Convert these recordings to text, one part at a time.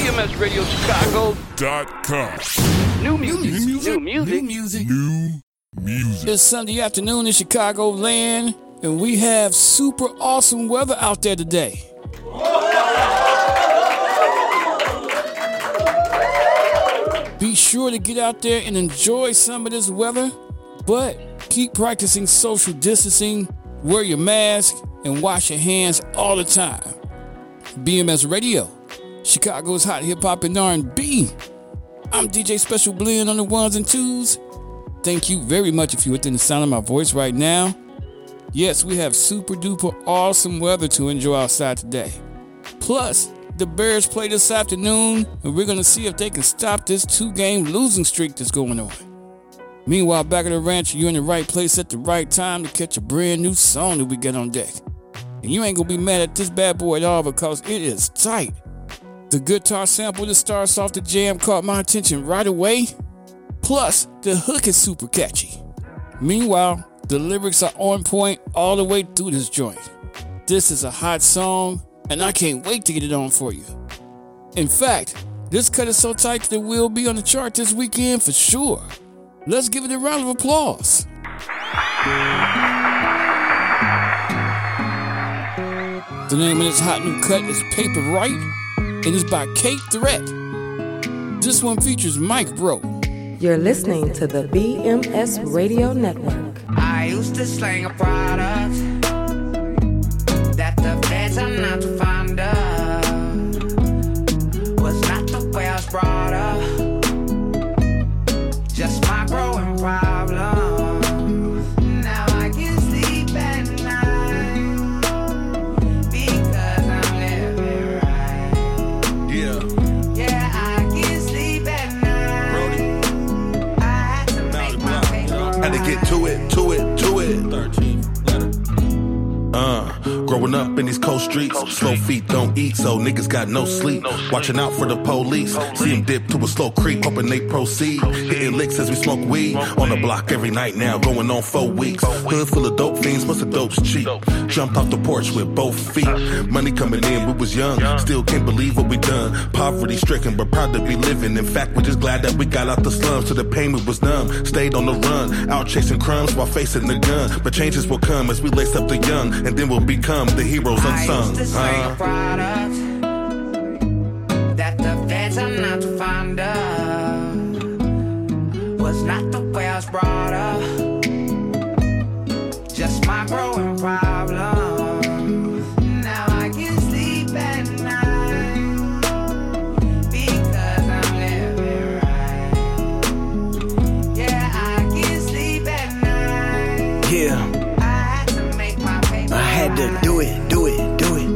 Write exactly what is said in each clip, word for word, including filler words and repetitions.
M S Radio Chicago dot com. New music. New music. New music. New music. New music. It's Sunday afternoon in Chicago land, and we have super awesome weather out there today. Be sure to get out there and enjoy some of this weather, but keep practicing social distancing, wear your mask, and wash your hands all the time. B M S Radio, Chicago's hot hip-hop and R and B. I'm D J Special Blend on the ones and twos. Thank you very much if you're within the sound of my voice right now. Yes, we have super duper awesome weather to enjoy outside today. Plus, the Bears play this afternoon, and we're going to see if they can stop this two-game losing streak that's going on. Meanwhile, back at the ranch, you're in the right place at the right time to catch a brand new song that we get on deck. And you ain't going to be mad at this bad boy at all because it is tight. The guitar sample that starts off the jam caught my attention right away. Plus, the hook is super catchy. Meanwhile, the lyrics are on point all the way through this joint. This is a hot song, and I can't wait to get it on for you. In fact, this cut is so tight that it will be on the chart this weekend for sure. Let's give it a round of applause. The name of this hot new cut is Paper Right, and it's by Kate Threat. This one features Mike Bro. You're listening to the B M S Radio Network. I used to slang a product that the feds are not fond of. Was not the way I was brought up. Just my growing problem. Now I can sleep at night because I'm living right. Yeah. Yeah, I can sleep at night. I had to make my paper right. Had to get to it, to it, to it. thirteen letter. Uh, growing up in these cold streets, slow feet don't eat, so niggas got no sleep. Watching out for the police, see them dip to a slow creep, hoping they proceed. Hitting licks as we smoke weed, on the block every night now, going on four weeks. Hood full of dope fiends, plus the dope's cheap. Jumped off the porch with both feet. Money coming in, we was young, still can't believe what we done. Poverty stricken, but proud to be living. In fact, we're just glad that we got out the slums, so the payment was numb. Stayed on the run, out chasing crumbs while facing the gun. But changes will come as we lace up the young, and then we'll become the heroes unsung. I used to slang a Uh, product that the feds are not fond of. Was not the way I was brought up. Just my growing problem. Now I can sleep at night because I'm living right. Yeah, I can sleep at night. Yeah, I had to make my paper I had to right. do it, do it, do it.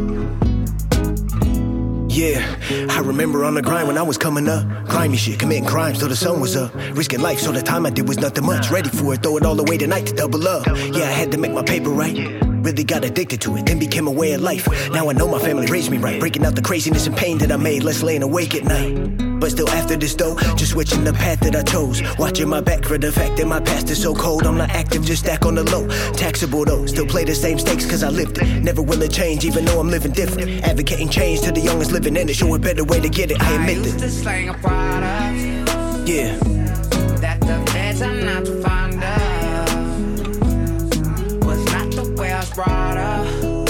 Yeah, I remember on the grind when I was coming up. Grimy shit, committing crimes till the sun was up. Risking life, so the time I did was nothing much. Ready for it, throw it all away tonight to double up. Yeah, I had to make my paper right. Really got addicted to it, then became a way of life. Now I know my family raised me right. Breaking out the craziness and pain that I made, less laying awake at night. But still after this though, just switching the path that I chose. Watching my back for the fact that my past is so cold. I'm not active, just stack on the low. Taxable though, still play the same stakes cause I lived it. Never will it change even though I'm living different. Advocating change to the youngest living in it. Show a better way to get it, I admit I used to it. slang a product Yeah, that the feds are not fond of. Was not the way I was brought up.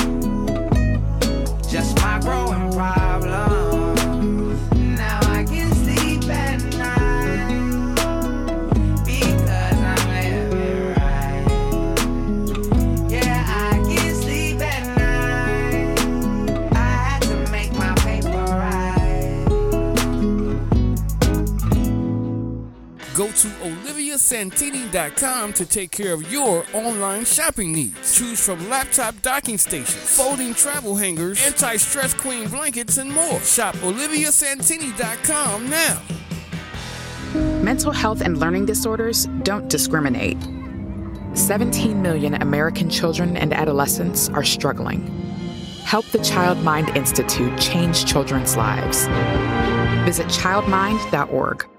Just my growing problem. Now I can sleep at night because I'm living right. Yeah, I can sleep at night. I had to make my paper right. Go to Olivia Santini dot com to take care of your online shopping needs. Choose from laptop docking stations, folding travel hangers, anti-stress queen blankets, and more. Shop Olivia Santini dot com now. Mental health and learning disorders don't discriminate. seventeen million American children and adolescents are struggling. Help the Child Mind Institute change children's lives. Visit child mind dot org.